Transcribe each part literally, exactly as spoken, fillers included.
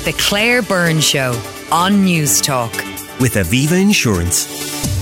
The Claire Byrne Show on News Talk. With Aviva Insurance.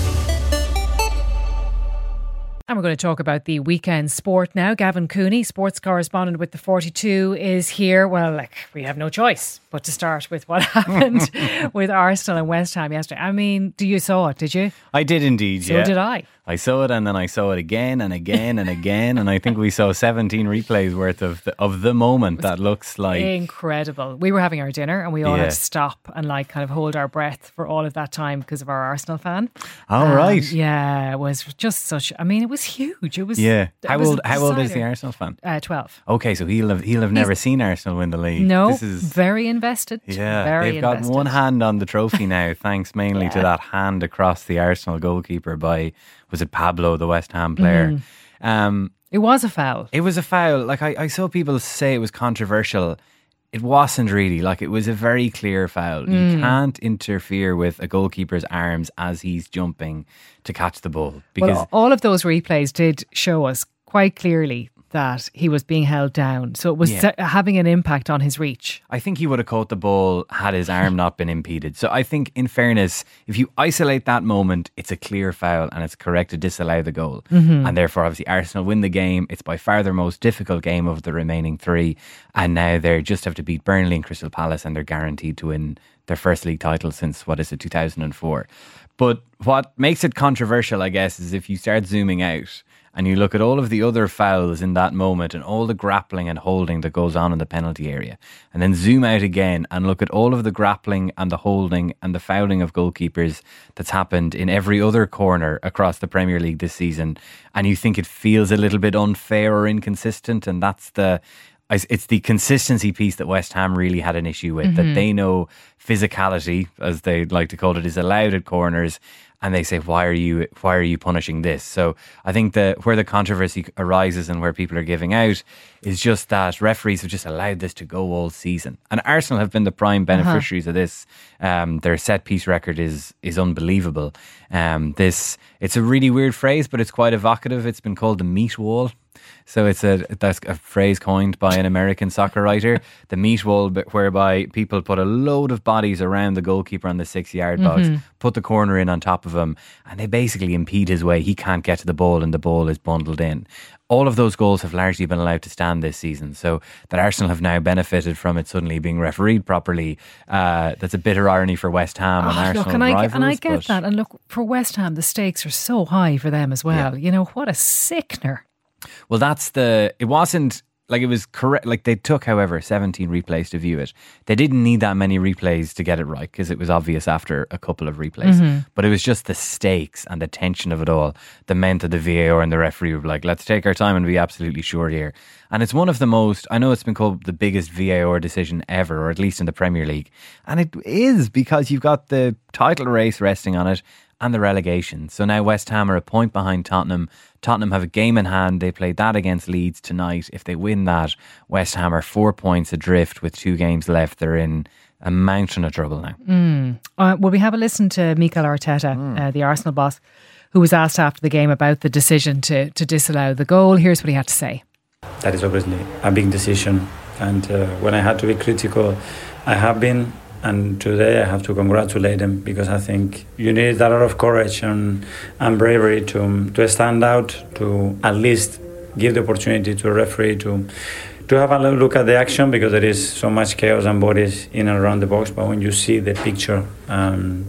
And we're going to talk about the weekend sport now. Gavin Cooney, sports correspondent with the forty-two, is here. Well, like, we have no choice but to start with what happened with Arsenal and West Ham yesterday. I mean, do you saw it, did you? I did indeed, so yeah. So did I. I saw it and then I saw it again and again and again. And I think we saw seventeen replays worth of the, of the moment that looks like... incredible. We were having our dinner and we all Yeah. had to stop and like kind of hold our breath for all of that time because of our Arsenal fan. All Um, right. Yeah, it was just such... I mean, it was huge. It was... Yeah. it How was old a How old is decider. the Arsenal fan? Uh, twelve. Okay, so he'll have he'll have never seen Arsenal win the league. No, This is... very invested. Yeah, very they've got invested. one hand on the trophy now, thanks mainly Yeah. to that hand across the Arsenal goalkeeper by, was it Pablo, the West Ham player? Mm-hmm. Um, It was a foul. it was a foul. Like I, I saw people say it was controversial. It wasn't really. Like, it was a very clear foul. Mm. You can't interfere with a goalkeeper's arms as he's jumping to catch the ball because Well, all of those replays did show us quite clearly that he was being held down. So it was Yeah. uh, having an impact on his reach. I think he would have caught the ball had his arm not been impeded. So I think, in fairness, if you isolate that moment, it's a clear foul and it's correct to disallow the goal. Mm-hmm. And therefore, obviously, Arsenal win the game. It's by far their most difficult game of the remaining three. And now they just have to beat Burnley and Crystal Palace and they're guaranteed to win their first league title since, what is it, two thousand four. But what makes it controversial, I guess, is if you start zooming out and you look at all of the other fouls in that moment and all the grappling and holding that goes on in the penalty area, and then zoom out again and look at all of the grappling and the holding and the fouling of goalkeepers that's happened in every other corner across the Premier League this season, and you think it feels a little bit unfair or inconsistent, and that's the... it's the consistency piece that West Ham really had an issue with, Mm-hmm. that they know physicality, as they like to call it, is allowed at corners, and they say, why are you why are you punishing this? So I think that where the controversy arises and where people are giving out is just that referees have just allowed this to go all season. And Arsenal have been the prime beneficiaries uh-huh. of this. Um, their set piece record is is unbelievable. Um, this it's a really weird phrase, but it's quite evocative. It's been called the meat wall. So it's a that's a phrase coined by an American soccer writer, the meat wall, whereby people put a load of bodies around the goalkeeper on the six-yard box, Mm-hmm. put the corner in on top of him, and they basically impede his way. He can't get to the ball, and the ball is bundled in. All of those goals have largely been allowed to stand this season, so that Arsenal have now benefited from it suddenly being refereed properly. Uh, that's a bitter irony for West Ham and Oh, Arsenal look, and I, rivals. and I get but that. And look, for West Ham, the stakes are so high for them as well. Yeah. You know, what a sickener. Well, that's the... It wasn't... Like, it was correct. Like, they took, however, seventeen replays to view it. They didn't need that many replays to get it right because it was obvious after a couple of replays. Mm-hmm. But it was just the stakes and the tension of it all that meant that the V A R and the referee were like, let's take our time and be absolutely sure here. And it's one of the most... I know it's been called the biggest V A R decision ever, or at least in the Premier League. And it is, because you've got the title race resting on it and the relegation. So now West Ham are a point behind Tottenham. Tottenham have a game in hand. They played that against Leeds tonight. If they win that, West Ham are four points adrift with two games left. They're in a mountain of trouble now. Mm. Uh, will we have a listen to Mikel Arteta, mm. uh, the Arsenal boss, who was asked after the game about the decision to, to disallow the goal? Here's what he had to say. That is obviously a big decision. And uh, when I had to be critical, I have been... And today I have to congratulate them, because I think you need a lot of courage and, and bravery to to stand out, to at least give the opportunity to a referee to to have a look at the action, because there is so much chaos and bodies in and around the box. But when you see the picture, um,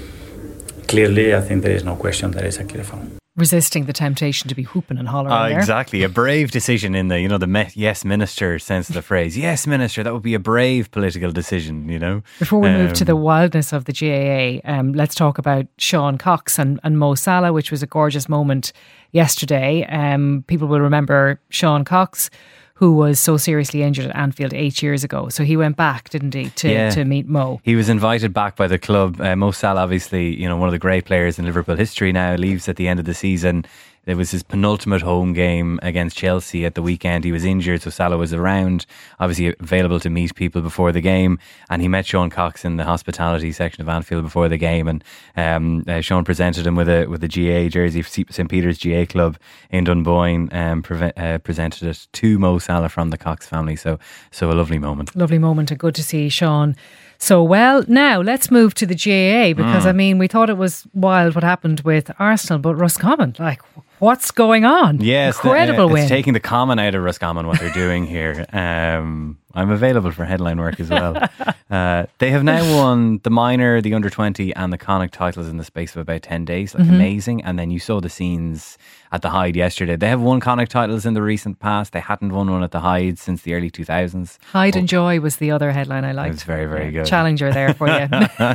clearly, I think there is no question that is a clear foul. Resisting the temptation to be whooping and hollering uh, there. Exactly. A brave decision in the, you know, the me- yes minister sense of the phrase. Yes minister, that would be a brave political decision, you know. Before we um, move to the wildness of the G A A, um, let's talk about Sean Cox and, and Mo Salah, which was a gorgeous moment yesterday. Um, people will remember Sean Cox, who was so seriously injured at Anfield eight years ago. So he went back, didn't he, to, yeah. to meet Mo. He was invited back by the club. Uh, Mo Salah, obviously, you know, one of the great players in Liverpool history now, leaves at the end of the season. It was his penultimate home game against Chelsea at the weekend. He was injured, so Salah was around, obviously available to meet people before the game, and he met Sean Cox in the hospitality section of Anfield before the game, and um, uh, Sean presented him with a with a G A jersey, St Peter's G A Club in Dunboyne, um, pre- uh, presented it to Mo Salah from the Cox family. So, so a lovely moment. Lovely moment, and good to see Sean so well. Now let's move to the G A A, because mm. I mean, we thought it was wild what happened with Arsenal, but Roscommon, like, what's going on? Yes, incredible the, uh, win. It's taking the common out of Roscommon, what they're doing here. Um, I'm available for headline work as well. uh, they have now won the minor, the under twenty and the Connacht titles in the space of about ten days. Like, mm-hmm. amazing. And then you saw the scenes at the Hyde yesterday. They have won Connacht titles in the recent past. They hadn't won one at the Hyde since the early two thousands. Hyde oh. and Joy was the other headline I liked. It was very, very yeah, good. Challenger there for you.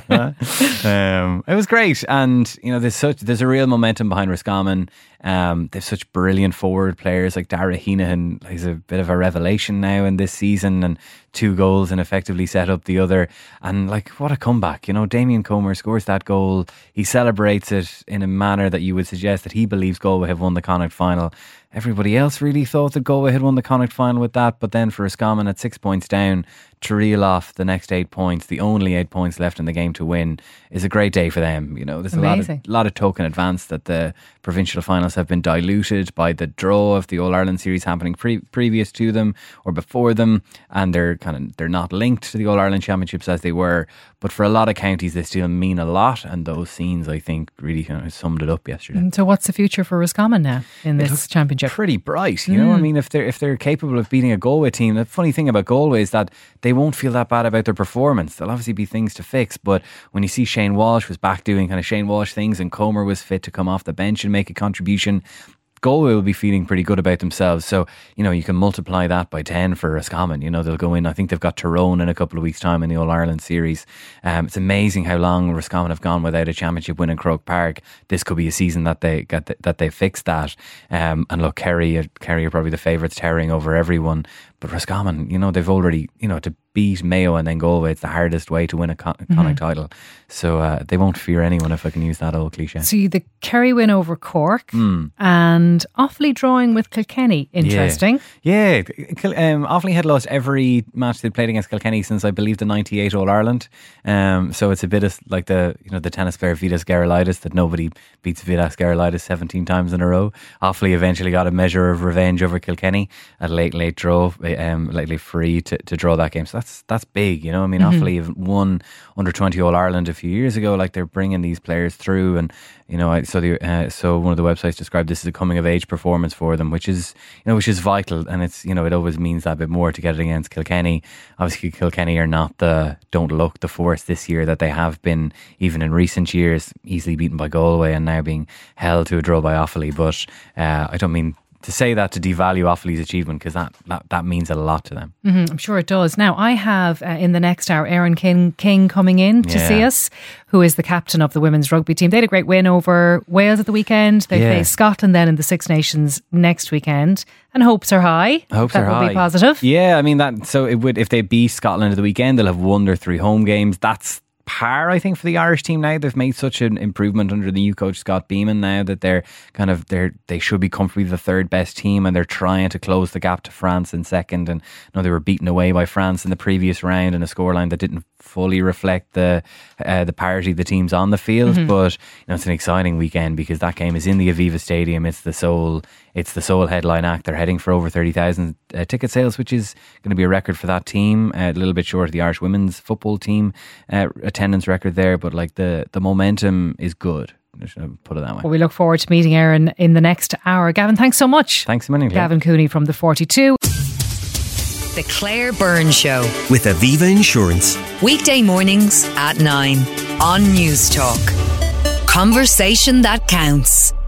um, it was great. And, you know, there's such there's a real momentum behind Roscommon. Um, they've such brilliant forward players like Dara Heenahan. He's a bit of a revelation now in this season, and two goals and effectively set up the other. And like, what a comeback. You know, Damien Comer scores that goal. He celebrates it in a manner that you would suggest that he believes Galway have won the Connacht final. Everybody else really thought that Galway had won the Connacht final with that, but then for Roscommon at six points down to reel off the next eight points, the only eight points left in the game to win, is a great day for them. You know, there's Amazing. a lot of, lot of token advance that the provincial finals have been diluted by the draw of the All Ireland series happening pre- previous to them or before them, and they're kind of they're not linked to the All Ireland Championships as they were. But for a lot of counties, they still mean a lot, and those scenes, I think, really kind of summed it up yesterday. And so, what's the future for Roscommon now in this championship? Pretty bright, you know. Mm. I mean, if they're if they're capable of beating a Galway team, the funny thing about Galway is that they won't feel that bad about their performance. There'll obviously be things to fix, but when you see Shane Walsh was back doing kind of Shane Walsh things, and Comer was fit to come off the bench and make a contribution, Galway will be feeling pretty good about themselves. So, you know, you can multiply that by ten for Roscommon. You know, they'll go in, I think they've got Tyrone in a couple of weeks' time in the All-Ireland series. Um, it's amazing how long Roscommon have gone without a championship win in Croke Park. This could be a season that they get the, that they fix that. Um, and look, Kerry, Kerry are probably the favourites, towering over everyone. But Roscommon, you know, they've already, you know, to beat Mayo and then Galway, it's the hardest way to win a Con- mm-hmm. Connacht title. So uh, they won't fear anyone, if I can use that old cliche. See, the Kerry win over Cork mm. and Offaly drawing with Kilkenny. Interesting. Yeah, yeah. Um, Offaly had lost every match they'd played against Kilkenny since, I believe, the ninety-eight All Ireland. Um, so it's a bit of like the, you know, the tennis player Vidas Gerulaitis, that nobody beats Vidas Gerulaitis seventeen times in a row. Offaly eventually got a measure of revenge over Kilkenny at a late, late draw, um, lately free to, to draw that game. So that's that's big, you know. I mean, mm-hmm. Offaly have won under twenty All Ireland a few years ago. Like, they're bringing these players through, and you know, I, so the uh, so one of the websites described this as a coming of age performance for them, which is, you know, which is vital, and it's, you know, it always means that bit more to get it against Kilkenny. Obviously, Kilkenny are not the don't look the force this year that they have been even in recent years, easily beaten by Galway and now being held to a draw by Offaly. But uh, I don't mean to say that to devalue Offaly's achievement, because that, that that means a lot to them. Mm-hmm, I'm sure it does. Now, I have uh, in the next hour Erin King, King coming in to yeah. see us, who is the captain of the women's rugby team. They had a great win over Wales at the weekend. They yeah. face Scotland then in the Six Nations next weekend, and hopes are high. Hopes that are will high. be positive. Yeah, I mean, that. So it would, if they beat Scotland at the weekend, they'll have won their three home games. That's par, I think, for the Irish team now. They've made such an improvement under the new coach Scott Beeman now that they're kind of they're they should be comfortably the third best team, and they're trying to close the gap to France in second. And you know, they were beaten away by France in the previous round in a scoreline that didn't fully reflect the uh, the parity of the teams on the field. Mm-hmm. But you know, it's an exciting weekend because that game is in the Aviva Stadium. It's the sole it's the sole headline act. They're heading for over thirty thousand uh, ticket sales, which is going to be a record for that team. Uh, a little bit short of the Irish women's football team uh, attendance record there, but like the the momentum is good. Put it that way. Well, we look forward to meeting Erin in the next hour. Gavin, thanks so much. Thanks a million, Claire. Gavin Cooney from the forty-two. The Claire Byrne Show with Aviva Insurance. Weekday mornings at nine on News Talk. Conversation that counts.